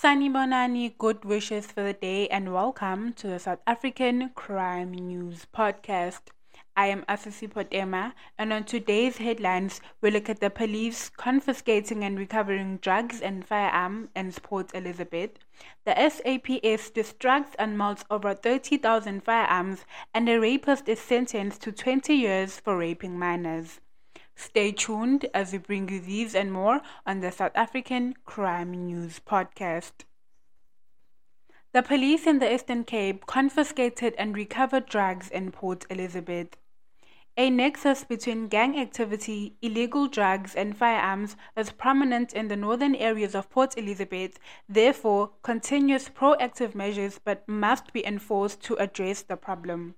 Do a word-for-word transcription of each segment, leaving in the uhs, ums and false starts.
Sanibonani, good wishes for the day, and welcome to the South African Crime News Podcast. I am Asisi Potema, and on today's headlines, we look at the police confiscating and recovering drugs and firearms in Port Elizabeth. The S A P S distracts and melts over thirty thousand firearms, and a rapist is sentenced to twenty years for raping minors. Stay tuned as we bring you these and more on the South African Crime News Podcast. The police in the Eastern Cape confiscated and recovered drugs in Port Elizabeth. A nexus between gang activity, illegal drugs, and firearms is prominent in the northern areas of Port Elizabeth. Therefore, continuous proactive measures but must be enforced to address the problem.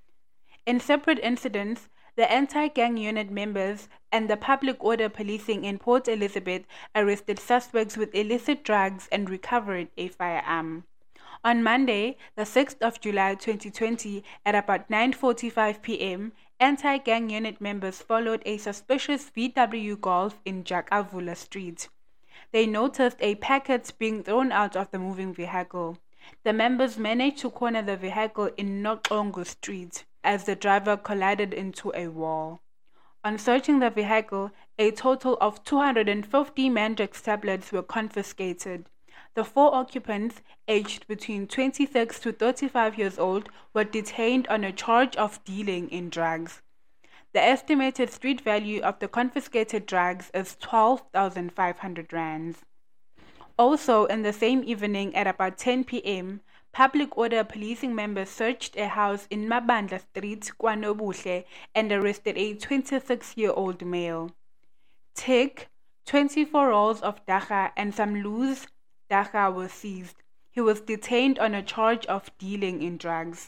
In separate incidents, the anti-gang unit members and the public order policing in Port Elizabeth arrested suspects with illicit drugs and recovered a firearm. On Monday, the sixth of July twenty twenty, at about nine forty-five p.m., anti-gang unit members followed a suspicious V W Golf in Jakavula Street. They noticed a packet being thrown out of the moving vehicle. The members managed to corner the vehicle in Noxongo Street as the driver collided into a wall. On searching the vehicle, a total of two hundred fifty Mandrax tablets were confiscated. The four occupants, aged between twenty-six to thirty-five years old, were detained on a charge of dealing in drugs. The estimated street value of the confiscated drugs is twelve thousand five hundred rands. Also, in the same evening at about ten p.m., public order policing members searched a house in Mabandla Street, KwaNobuhle, and arrested a twenty-six-year-old male. Tick, twenty-four rolls of dacha and some loose dacha were seized. He was detained on a charge of dealing in drugs.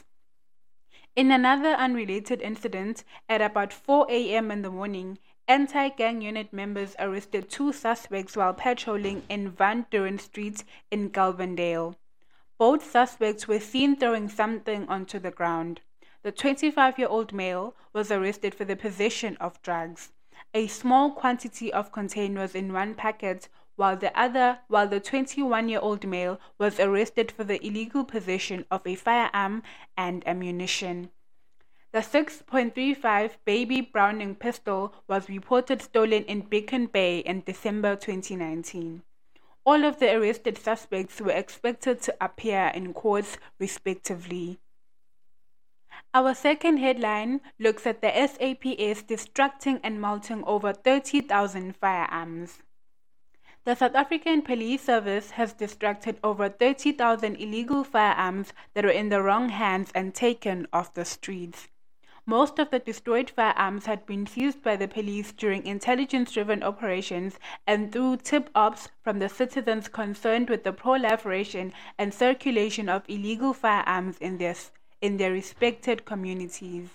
In another unrelated incident, at about four a.m. in the morning, anti-gang unit members arrested two suspects while patrolling in Van Duren Street in Galvandale. Both suspects were seen throwing something onto the ground. The twenty-five-year-old male was arrested for the possession of drugs. A small quantity of cocaine was in one packet, while the other, while the twenty-one-year-old male was arrested for the illegal possession of a firearm and ammunition. The six point three five Baby Browning pistol was reported stolen in Beacon Bay in December twenty nineteen. All of the arrested suspects were expected to appear in courts respectively. Our second headline looks at the S A P S distracting and melting over thirty thousand firearms. The South African Police Service has distracted over thirty thousand illegal firearms that were in the wrong hands and taken off the streets. Most of the destroyed firearms had been seized by the police during intelligence-driven operations and through tip-offs from the citizens concerned with the proliferation and circulation of illegal firearms in their, in their respected communities.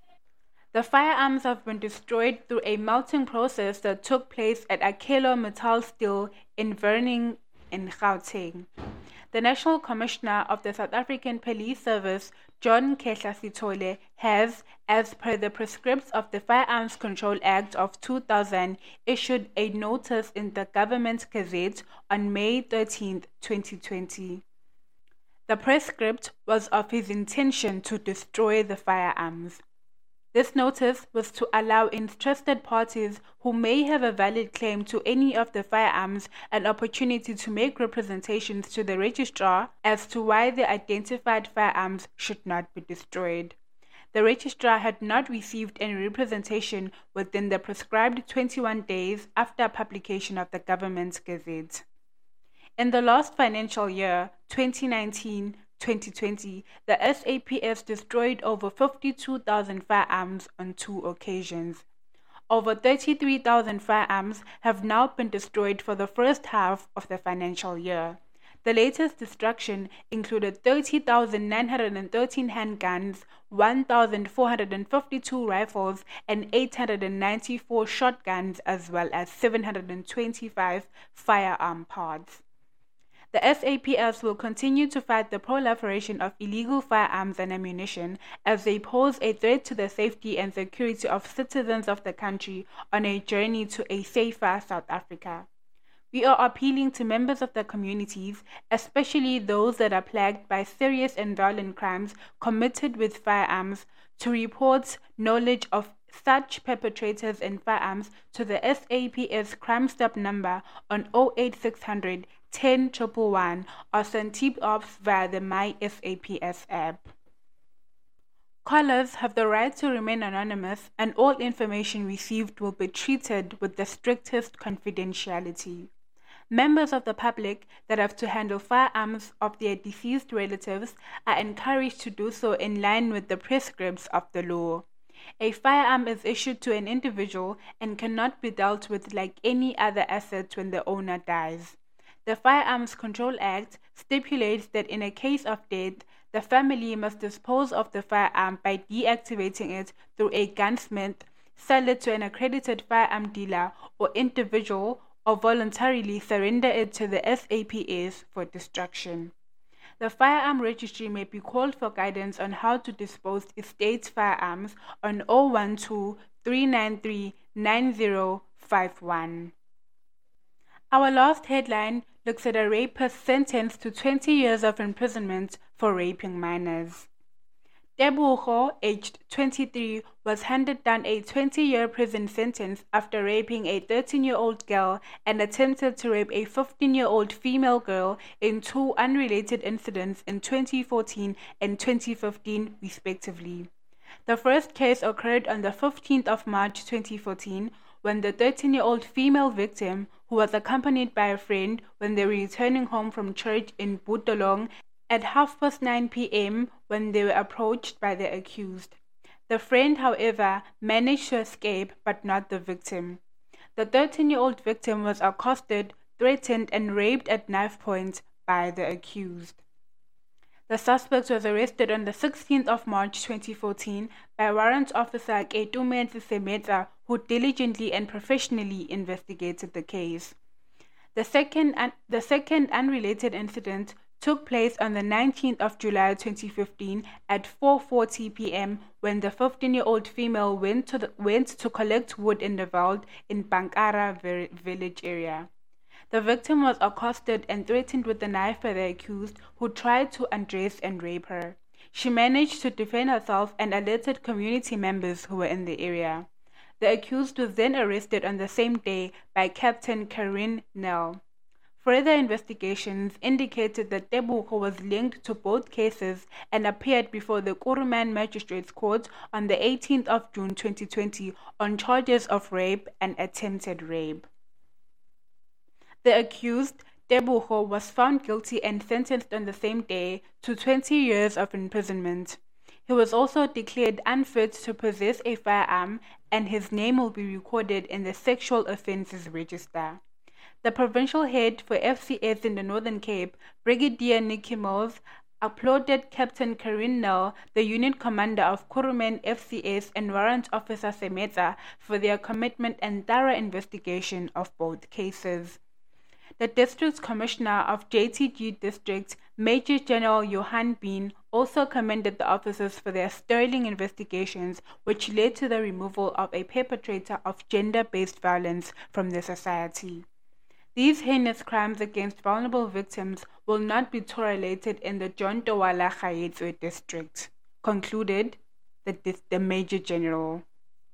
The firearms have been destroyed through a melting process that took place at Akelo Metal Steel in Verning in Gauteng. The National Commissioner of the South African Police Service, John Kehla Sithole, has, as per the prescripts of the Firearms Control Act of two thousand, issued a notice in the Government Gazette on May thirteenth, twenty twenty. The prescript was of his intention to destroy the firearms. This notice was to allow interested parties who may have a valid claim to any of the firearms an opportunity to make representations to the registrar as to why the identified firearms should not be destroyed. The registrar had not received any representation within the prescribed twenty-one days after publication of the Government Gazette. In the last financial year, twenty nineteen twenty twenty, the S A P S destroyed over fifty-two thousand firearms on two occasions. Over thirty-three thousand firearms have now been destroyed for the first half of the financial year. The latest destruction included thirty thousand nine hundred thirteen handguns, one thousand four hundred fifty-two rifles, and eight hundred ninety-four shotguns, as well as seven hundred twenty-five firearm parts. The S A P S will continue to fight the proliferation of illegal firearms and ammunition as they pose a threat to the safety and security of citizens of the country on a journey to a safer South Africa. We are appealing to members of the communities, especially those that are plagued by serious and violent crimes committed with firearms, to report knowledge of such perpetrators and firearms to the S A P S Crime Stop number on zero eight six hundred ten one one one or send tip-offs via the My S A P S app. Callers have the right to remain anonymous, and all information received will be treated with the strictest confidentiality. Members of the public that have to handle firearms of their deceased relatives are encouraged to do so in line with the prescripts of the law. A firearm is issued to an individual and cannot be dealt with like any other asset when the owner dies. The Firearms Control Act stipulates that in a case of death, the family must dispose of the firearm by deactivating it through a gunsmith, sell it to an accredited firearm dealer or individual, or voluntarily surrender it to the S A P S for destruction. The Firearm Registry may be called for guidance on how to dispose estate's firearms on zero one two, three nine three, nine zero five one. Our last headline looks at a rapist sentenced to twenty years of imprisonment for raping minors. Tebogo, aged twenty-three, was handed down a twenty-year prison sentence after raping a thirteen-year-old girl and attempted to rape a fifteen-year-old female girl in two unrelated incidents in twenty fourteen and twenty fifteen, respectively. The first case occurred on the fifteenth of March twenty fourteen, when the thirteen-year-old female victim, who was accompanied by a friend when they were returning home from church in Butolong at half past nine p.m. when they were approached by the accused. The friend, however, managed to escape, but not the victim. The thirteen-year-old victim was accosted, threatened, and raped at knife point by the accused. The suspect was arrested on the sixteenth of March twenty fourteen by Warrant Officer Ketumenzi Semeta, who diligently and professionally investigated the case. The second, un- the second unrelated incident took place on the nineteenth of July twenty fifteen at four forty p.m. when the fifteen-year-old female went to, the, went to collect wood in the veld in Bankara ver- village area. The victim was accosted and threatened with a knife by the accused, who tried to undress and rape her. She managed to defend herself and alerted community members who were in the area. The accused was then arrested on the same day by Captain Karin Nell. Further investigations indicated that Tebogo was linked to both cases and appeared before the Kuruman Magistrates Court on the eighteenth of June twenty twenty on charges of rape and attempted rape. The accused, Tebogo, was found guilty and sentenced on the same day to twenty years of imprisonment. He was also declared unfit to possess a firearm, and his name will be recorded in the Sexual Offences Register. The provincial head for F C S in the Northern Cape, Brigadier Nicky Mills, applauded Captain Karin Nell, the unit commander of Kuruman F C S, and Warrant Officer Semeta for their commitment and thorough investigation of both cases. The District Commissioner of J T G District, Major General Johan Bean, also commended the officers for their sterling investigations, which led to the removal of a perpetrator of gender-based violence from the society. These heinous crimes against vulnerable victims will not be tolerated in the John Towala Gaetswe district, concluded the, the Major General.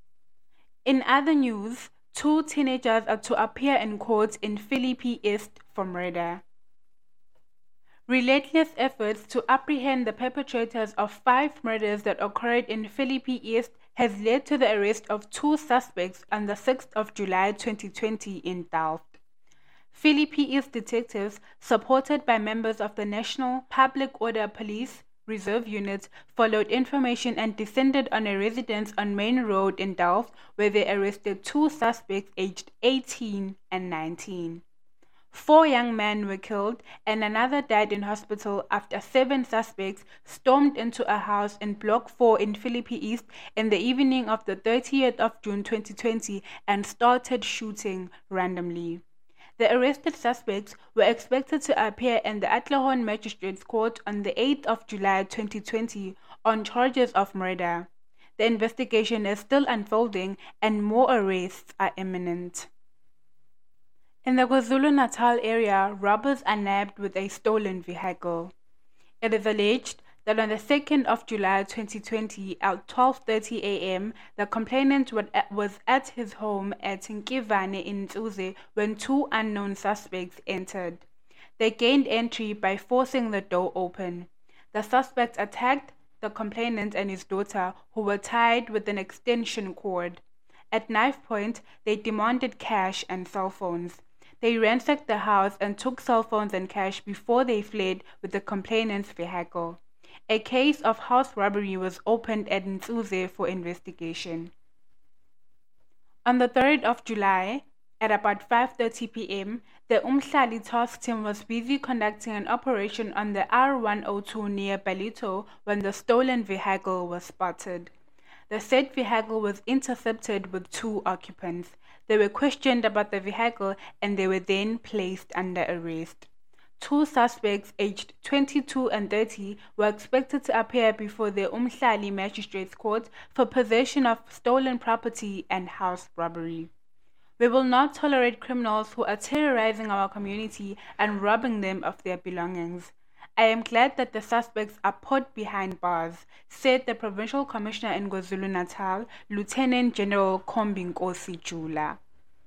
In other news, two teenagers are to appear in court in Philippi East for murder. Relentless efforts to apprehend the perpetrators of five murders that occurred in Philippi East has led to the arrest of two suspects on the sixth of July twenty twenty in Delft. Philippi East detectives, supported by members of the National Public Order Police Reserve Unit, followed information and descended on a residence on Main Road in Delft, where they arrested two suspects aged eighteen and nineteen. Four young men were killed and another died in hospital after seven suspects stormed into a house in Block four in Philippi East in the evening of the thirtieth of June twenty twenty and started shooting randomly. The arrested suspects were expected to appear in the Atlehorn Magistrates Court on the eighth of July twenty twenty on charges of murder. The investigation is still unfolding and more arrests are imminent. In the KwaZulu-Natal area, robbers are nabbed with a stolen vehicle. It is alleged that on the second of July twenty twenty at twelve thirty a m, the complainant was at his home at Nkivane in Mzuze when two unknown suspects entered. They gained entry by forcing the door open. The suspects attacked the complainant and his daughter, who were tied with an extension cord. At knife point, they demanded cash and cell phones. They ransacked the house and took cell phones and cash before they fled with the complainant's vehicle. A case of house robbery was opened at Mzuze for investigation. On the third of July, at about five thirty p m, the Umhlali task team was busy conducting an operation on the R one oh two near Balito when the stolen vehicle was spotted. The said vehicle was intercepted with two occupants. They were questioned about the vehicle and they were then placed under arrest. Two suspects aged twenty-two and thirty were expected to appear before the Umhlali Magistrates Court for possession of stolen property and house robbery. We will not tolerate criminals who are terrorizing our community and robbing them of their belongings. I am glad that the suspects are put behind bars, said the Provincial Commissioner in KwaZulu-Natal, Lieutenant General Khombinkosi Jula.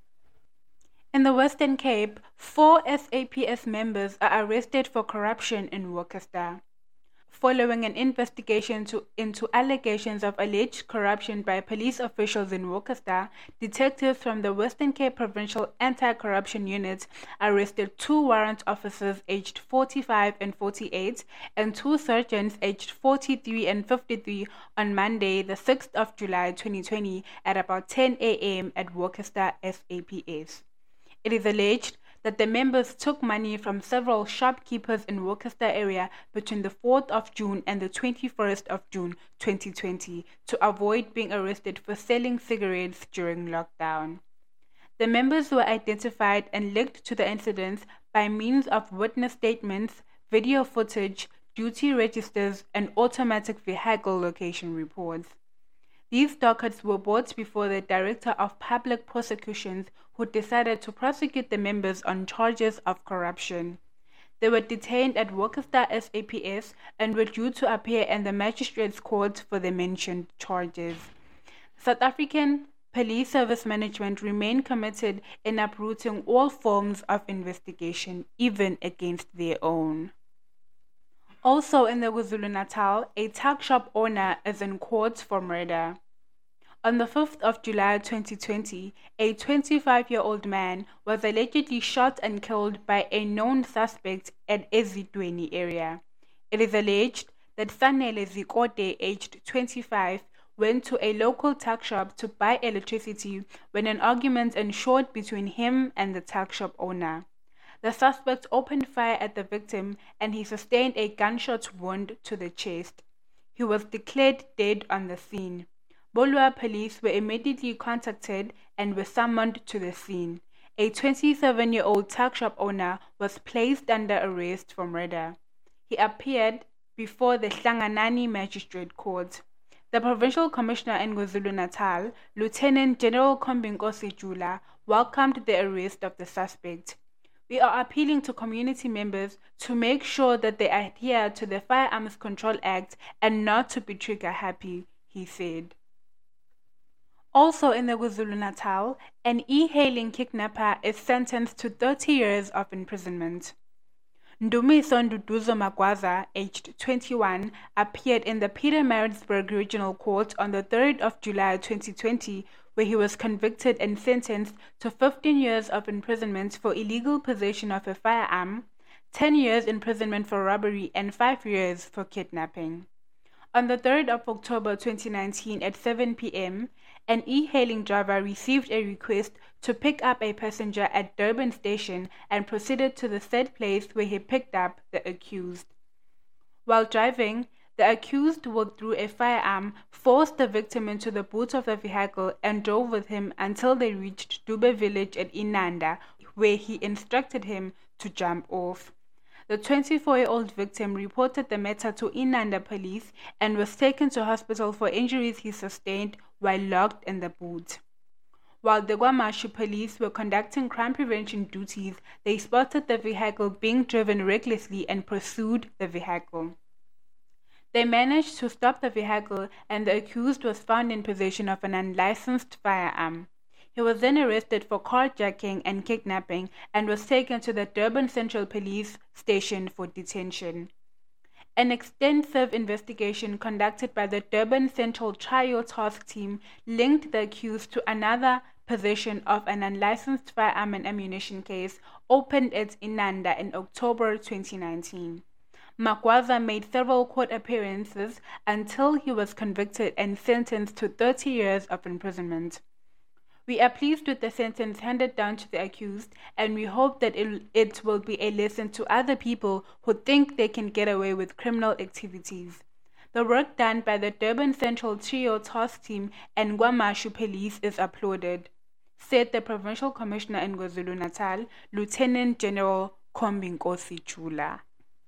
In the Western Cape, four S A P S members are arrested for corruption in Worcester. Following an investigation to, into allegations of alleged corruption by police officials in Worcester, detectives from the Western Cape Provincial Anti-Corruption Unit arrested two warrant officers aged forty-five and forty-eight and two sergeants aged forty-three and fifty-three on Monday, the sixth of July twenty twenty at about ten a m at Worcester S A P S. It is alleged that the members took money from several shopkeepers in Worcester area between the fourth of June and the twenty-first of June twenty twenty to avoid being arrested for selling cigarettes during lockdown. The members were identified and linked to the incidents by means of witness statements, video footage, duty registers, and automatic vehicle location reports. These dockets were brought before the Director of Public Prosecutions, who decided to prosecute the members on charges of corruption. They were detained at Worcester S A P S and were due to appear in the Magistrates Court for the mentioned charges. South African Police Service Management remain committed in uprooting all forms of investigation, even against their own. Also in the KwaZulu-Natal, a tuck shop owner is in court for murder. On the fifth of July twenty twenty, a twenty-five-year-old man was allegedly shot and killed by a known suspect at Ezidweni area. It is alleged that Sanele Zikote, aged twenty-five, went to a local tuck shop to buy electricity when an argument ensued between him and the tuck shop owner. The suspect opened fire at the victim and he sustained a gunshot wound to the chest. He was declared dead on the scene. Bolua police were immediately contacted and were summoned to the scene. A twenty-seven-year-old tuck shop owner was placed under arrest for murder. He appeared before the Hlanganani Magistrate Court. The Provincial Commissioner in KwaZulu-Natal, Lieutenant General Khombinkosi Jula, welcomed the arrest of the suspect. We are appealing to community members to make sure that they adhere to the Firearms Control Act and not to be trigger happy, he said. Also in the KwaZulu-Natal, an e-hailing kidnapper is sentenced to thirty years of imprisonment. Ndumiso Nduduzo Magwaza, aged twenty-one, appeared in the Pietermaritzburg Regional Court on the third of July twenty twenty, where he was convicted and sentenced to fifteen years of imprisonment for illegal possession of a firearm, ten years imprisonment for robbery, and five years for kidnapping. On the third of October twenty nineteen at seven p m, an e-hailing driver received a request to pick up a passenger at Durban Station and proceeded to the said place where he picked up the accused. While driving, the accused withdrew a firearm, forced the victim into the boot of the vehicle, and drove with him until they reached Dube village at Inanda, where he instructed him to jump off. The twenty-four-year-old victim reported the matter to Inanda police and was taken to hospital for injuries he sustained while locked in the boot. While the KwaMashu police were conducting crime prevention duties, they spotted the vehicle being driven recklessly and pursued the vehicle. They managed to stop the vehicle, and the accused was found in possession of an unlicensed firearm. He was then arrested for carjacking and kidnapping and was taken to the Durban Central Police Station for detention. An extensive investigation conducted by the Durban Central Trio Task Team linked the accused to another possession of an unlicensed firearm and ammunition case opened at Inanda in October twenty nineteen. Magwaza made several court appearances until he was convicted and sentenced to thirty years of imprisonment. We are pleased with the sentence handed down to the accused, and we hope that it, it will be a lesson to other people who think they can get away with criminal activities. The work done by the Durban Central Trio Task Team and KwaMashu Police is applauded, said the Provincial Commissioner in KwaZulu-Natal, Lieutenant General Khombinkosi Chula.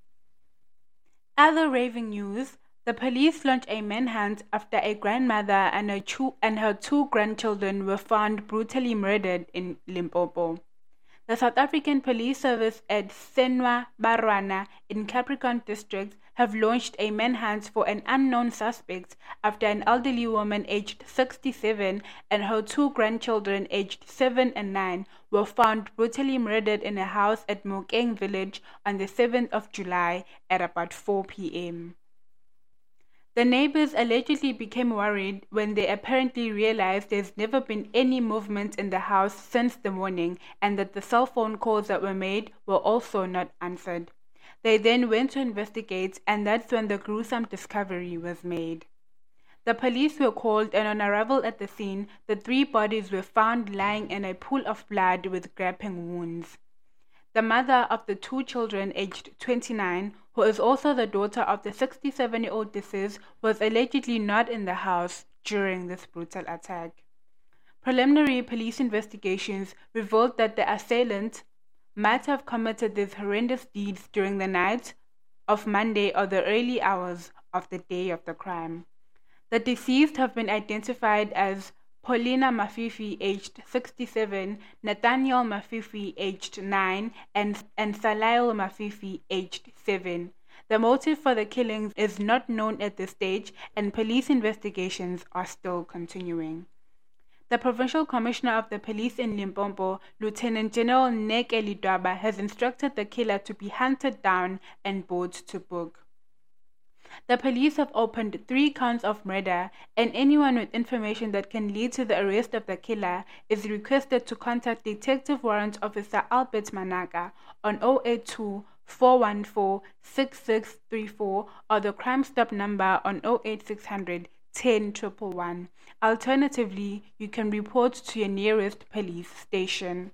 Other raving news: the police launched a manhunt after a grandmother and her, two, and her two grandchildren were found brutally murdered in Limpopo. The South African Police Service at Senwa Barwana in Capricorn District have launched a manhunt for an unknown suspect after an elderly woman aged sixty-seven and her two grandchildren aged seven and nine were found brutally murdered in a house at Mokeng village on the seventh of July at about four p.m. The neighbors allegedly became worried when they apparently realized there's never been any movement in the house since the morning and that the cell phone calls that were made were also not answered. They then went to investigate, and that's when the gruesome discovery was made. The police were called, and on arrival at the scene, the three bodies were found lying in a pool of blood with gaping wounds. The mother of the two children, aged twenty-nine, who is also the daughter of the sixty-seven-year-old deceased, was allegedly not in the house during this brutal attack. Preliminary police investigations revealed that the assailant might have committed these horrendous deeds during the night of Monday or the early hours of the day of the crime. The deceased have been identified as Paulina Mafifi, aged sixty-seven, Nathaniel Mafifi, aged nine, and, and Salail Mafifi, aged seven. The motive for the killings is not known at this stage, and police investigations are still continuing. The Provincial Commissioner of the Police in Limpopo, Lieutenant General Neke Lidwaba, has instructed the killer to be hunted down and brought to book. The police have opened three counts of murder, and anyone with information that can lead to the arrest of the killer is requested to contact Detective Warrant Officer Albert Manaka on zero eight two, four one four, six six three four or the Crime Stop number on zero eight six hundred, ten one one one. Alternatively, you can report to your nearest police station.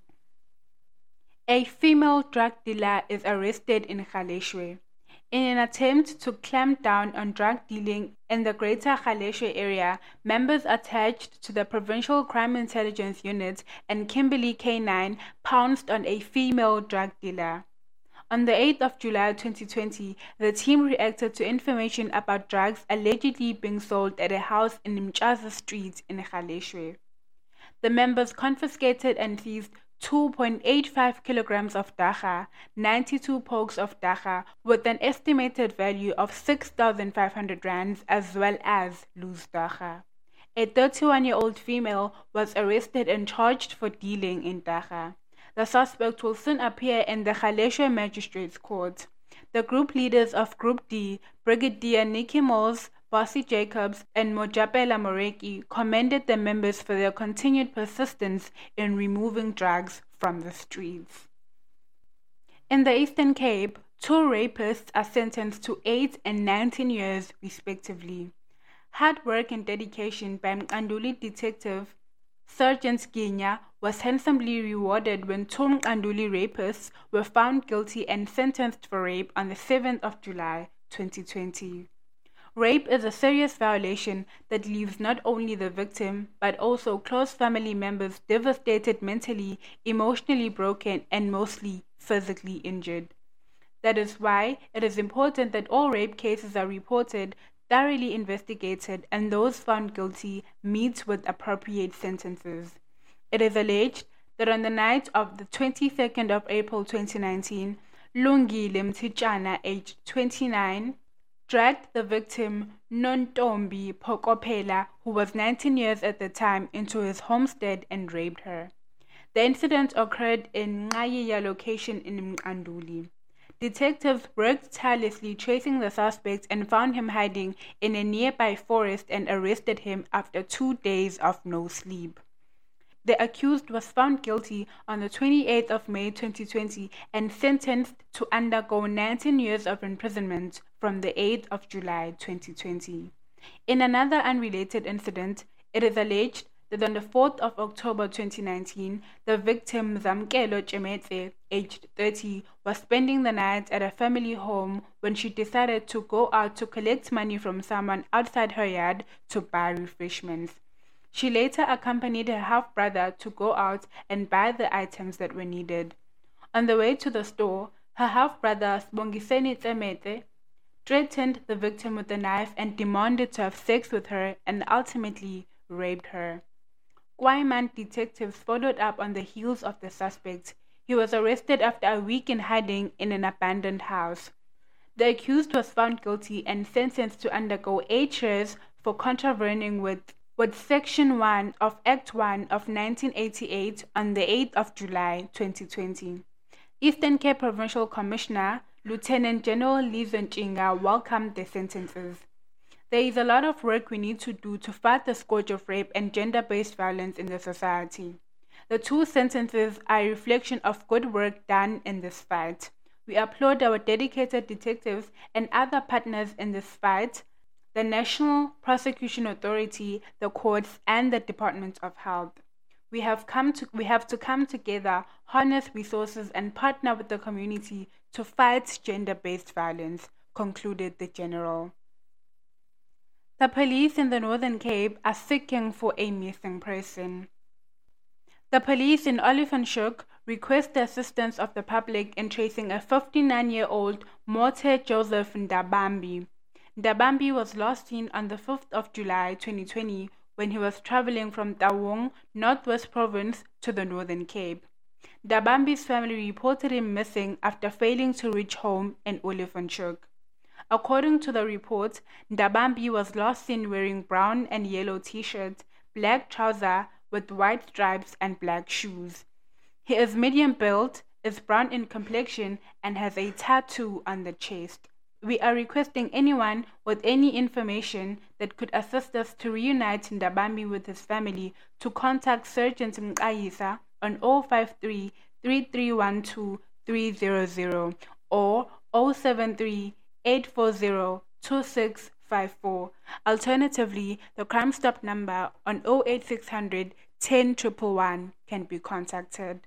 A female drug dealer is arrested in Galeshwe. In an attempt to clamp down on drug dealing in the greater Galeshwe area, members attached to the Provincial Crime Intelligence Unit and Kimberley K nine pounced on a female drug dealer. On the eighth of July twenty twenty, the team reacted to information about drugs allegedly being sold at a house in Mchaza Street in Galeshwe. The members confiscated and seized two point eight five kilograms of dagga, ninety-two pokes of dagga with an estimated value of six thousand five hundred rands, as well as loose dagga. A thirty-one-year-old female was arrested and charged for dealing in dagga. The suspect will soon appear in the Galeshwe Magistrates Court. The group leaders of Group D, Brigadier Nikki Moles, Bossy Jacobs, and Mojapela Moreki, commended the members for their continued persistence in removing drugs from the streets. In the Eastern Cape, two rapists are sentenced to eight and nineteen years respectively. Hard work and dedication by Mkanduli detective Sergeant Ginya was handsomely rewarded when two Mkanduli rapists were found guilty and sentenced for rape on the seventh of July twenty twenty. Rape is a serious violation that leaves not only the victim but also close family members devastated mentally, emotionally broken, and mostly physically injured. That is why it is important that all rape cases are reported, thoroughly investigated, and those found guilty meet with appropriate sentences. It is alleged that on the night of the twenty-second of April twenty nineteen, Lungile Mthichana, aged twenty-nine, dragged the victim Nontombi Pokopela, who was nineteen years at the time, into his homestead and raped her. The incident occurred in Ngayiya location in Mqanduli. Detectives worked tirelessly tracing the suspect and found him hiding in a nearby forest and arrested him after two days of no sleep. The accused was found guilty on the twenty-eighth of May twenty twenty and sentenced to undergo nineteen years of imprisonment from the eighth of July twenty twenty. In another unrelated incident, it is alleged that on the fourth of October twenty nineteen, the victim Zamkelo Chemetse, aged thirty, was spending the night at a family home when she decided to go out to collect money from someone outside her yard to buy refreshments. She later accompanied her half-brother to go out and buy the items that were needed. On the way to the store, her half-brother Sbongiseni Tsemete threatened the victim with a knife and demanded to have sex with her and ultimately raped her. Kwaiman detectives followed up on the heels of the suspect. He was arrested after a week in hiding in an abandoned house. The accused was found guilty and sentenced to undergo eight years for contravening with, with Section one of Act one of nineteen eighty-eight on the eighth of July twenty twenty. Eastern Cape Provincial Commissioner Lieutenant General Lizo Nchinga welcomed the sentences. There is a lot of work we need to do to fight the scourge of rape and gender-based violence in the society. The two sentences are a reflection of good work done in this fight. We applaud our dedicated detectives and other partners in this fight, the National Prosecution Authority, the courts, and the Department of Health. We have come to we have to come together, harness resources, and partner with the community to fight gender-based violence, concluded the General. The police in the Northern Cape are seeking for a missing person. The police in Olifantshoek request the assistance of the public in tracing a fifty-nine-year-old Mothe Joseph Ndabambi. Ndabambi was last seen on the fifth of July twenty twenty when he was traveling from Taung, Northwest Province, to the Northern Cape. Ndabambi's family reported him missing after failing to reach home in Olifantshoek. According to the report, Ndabambi was last seen wearing brown and yellow t-shirts, black trousers with white stripes, and black shoes. He is medium built, is brown in complexion, and has a tattoo on the chest. We are requesting anyone with any information that could assist us to reunite Ndabambi with his family to contact Sergeant Mqayisa on zero five three, three three one two, three zero zero or zero seven three, eight four zero, two six five four. Alternatively, the Crime Stop number on zero eight six hundred, ten one one one can be contacted.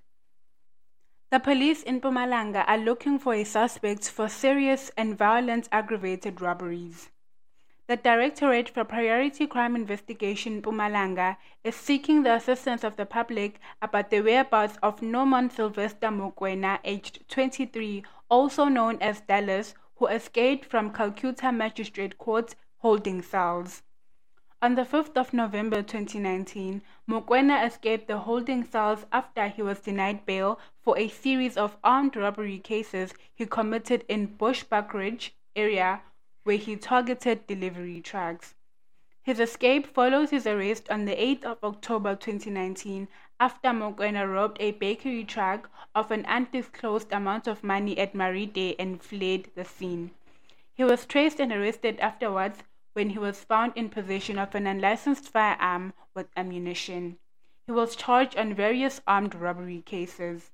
The police in Mpumalanga are looking for a suspect for serious and violent aggravated robberies. The Directorate for Priority Crime Investigation Mpumalanga is seeking the assistance of the public about the whereabouts of Norman Sylvester Mokoena, aged twenty-three, also known as Dallas, who escaped from Calcutta Magistrate Court holding cells. On the fifth of November twenty nineteen, Mokoena escaped the holding cells after he was denied bail for a series of armed robbery cases he committed in Bushbuckridge area where he targeted delivery trucks. His escape follows his arrest on the eighth of October twenty nineteen after Mokoena robbed a bakery truck of an undisclosed amount of money at Maride and fled the scene. He was traced and arrested afterwards when he was found in possession of an unlicensed firearm with ammunition. He was charged on various armed robbery cases.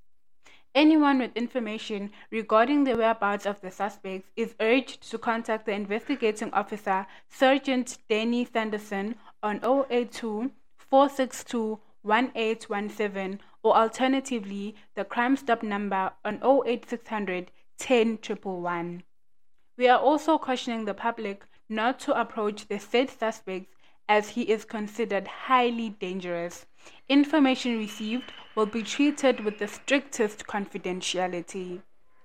Anyone with information regarding the whereabouts of the suspects is urged to contact the investigating officer, Sergeant Danny Sanderson, on zero eight two, four six two, one eight one seven or alternatively the Crime Stop number on zero eight six hundred, ten one one one. We are also cautioning the public not to approach the said suspects as he is considered highly dangerous. Information received will be treated with the strictest confidentiality.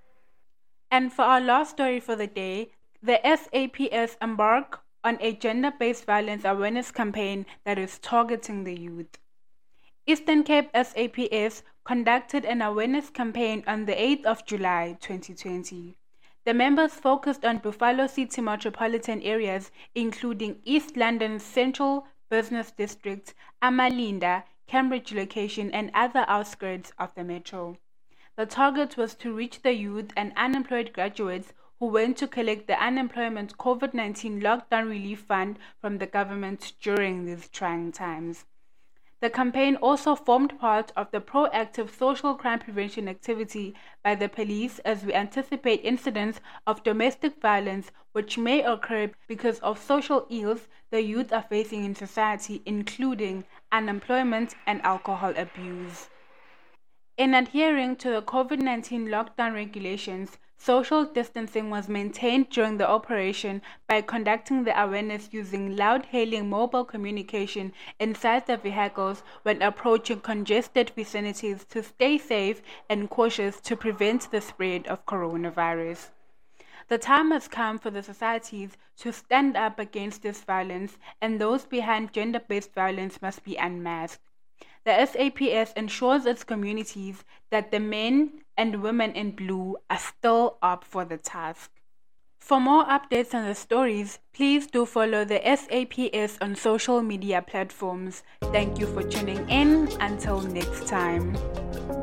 And for our last story for the day, the S A P S embark on a gender-based violence awareness campaign that is targeting the youth. Eastern Cape S A P S conducted an awareness campaign on the eighth of July twenty twenty. The members focused on Buffalo City metropolitan areas, including East London's Central Business District, Amalinda, Cambridge location, and other outskirts of the metro. The target was to reach the youth and unemployed graduates who went to collect the unemployment COVID nineteen lockdown relief fund from the government during these trying times. The campaign also formed part of the proactive social crime prevention activity by the police as we anticipate incidents of domestic violence which may occur because of social ills the youth are facing in society, including unemployment and alcohol abuse. In adhering to the COVID nineteen lockdown regulations, social distancing was maintained during the operation by conducting the awareness using loud-hailing mobile communication inside the vehicles when approaching congested vicinities to stay safe and cautious to prevent the spread of coronavirus. The time has come for the societies to stand up against this violence, and those behind gender-based violence must be unmasked. The S A P S ensures its communities that the men and women in blue are still up for the task. For more updates on the stories, please do follow the S A P S on social media platforms. Thank you for tuning in. Until next time.